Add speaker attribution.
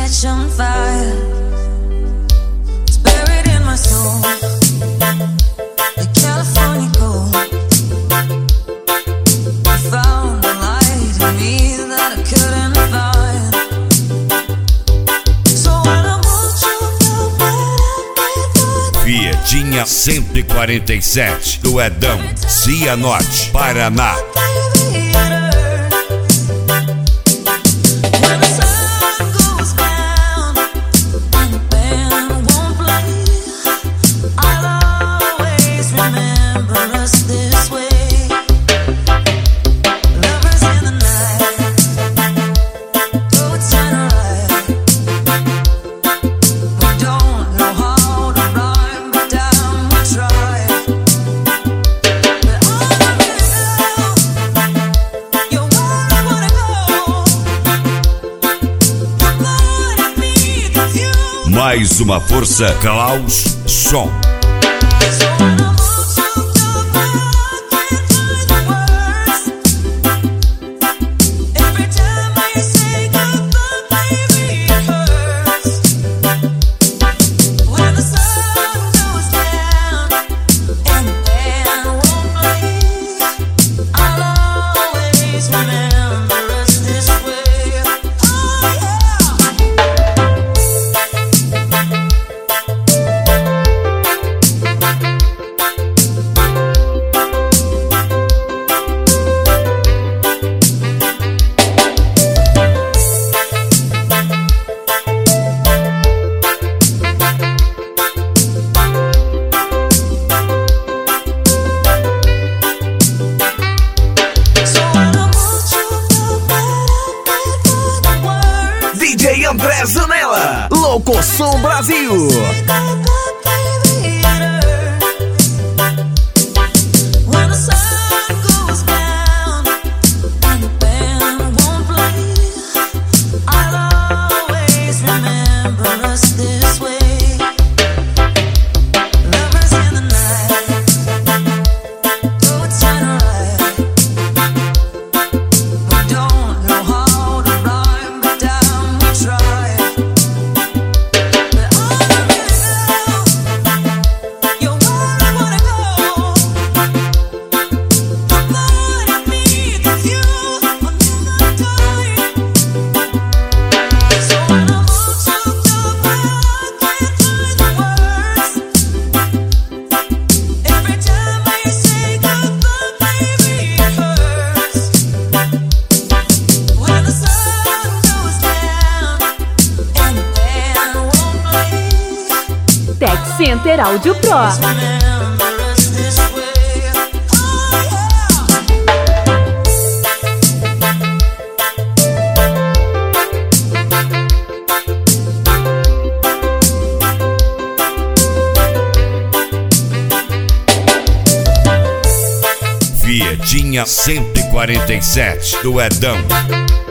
Speaker 1: catch on fire. It's buried in my soul, the California gold. I found a light in me that I couldn't find. So when I want you,
Speaker 2: Vietinha 147 do Edão, Cianorte, Paraná. Mais uma força, Klaus Som.
Speaker 3: DJ André Zanella, Locosom Brasil.
Speaker 4: Tech Center Audio Pro.
Speaker 2: Vietinha 147 do Edão.